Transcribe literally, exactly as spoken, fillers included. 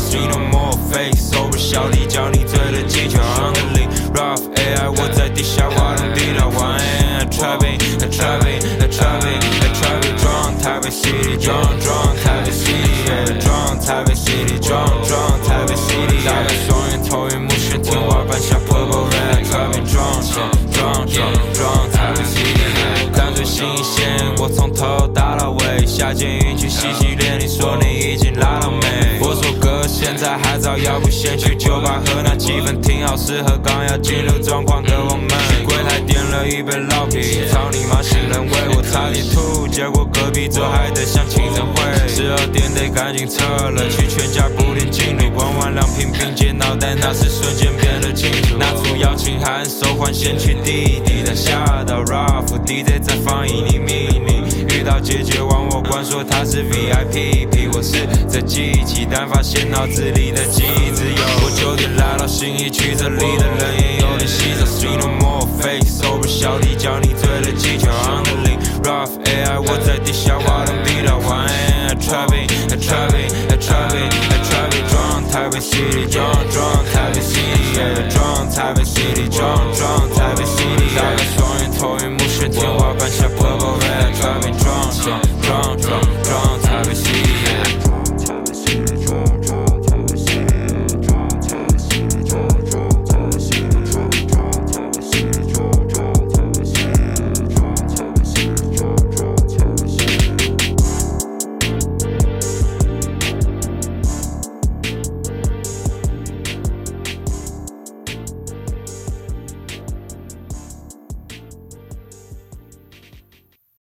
See no more fake sober 小弟教你醉的技巧 On the lead rough A I 我在地下挖洞地道 one A M trapping trapping trapping trapping drunk 台北 city drunk drunk 台北 city yeah drunk 台北 city drunk drunk 台北 city 打开双眼头晕目眩天花板下 purple red trapping drunk drunk drunk drunk 台北 city yeah 干脆新鲜我从头打到尾下监狱去洗洗脸你说你已经拉到没我说哥现在还早要不先去酒吧喝那气氛挺好适合刚要进入状况的我们柜台点了一杯老啤操你妈新人味我差点吐结果隔壁桌还得像庆生会十二点得赶紧撤了去全家补点进度玩完两瓶并肩脑袋那是瞬间变得清楚拿出邀请函手环先去弟弟但吓到 rough D J 在放印尼秘密遇到姐姐往我关说她是 V I P P 我是这记起但发现脑子里的记忆只有我九点来到信义区这里的人也有点稀少 See no more fake sober 小弟教你醉的技巧 On the lead rough A I 我在地下挖洞地道 one A M trapping trapping trapping trapping drunk 台北 city drunk drunk 台北 city yeah drunk 台北 city drunk drunk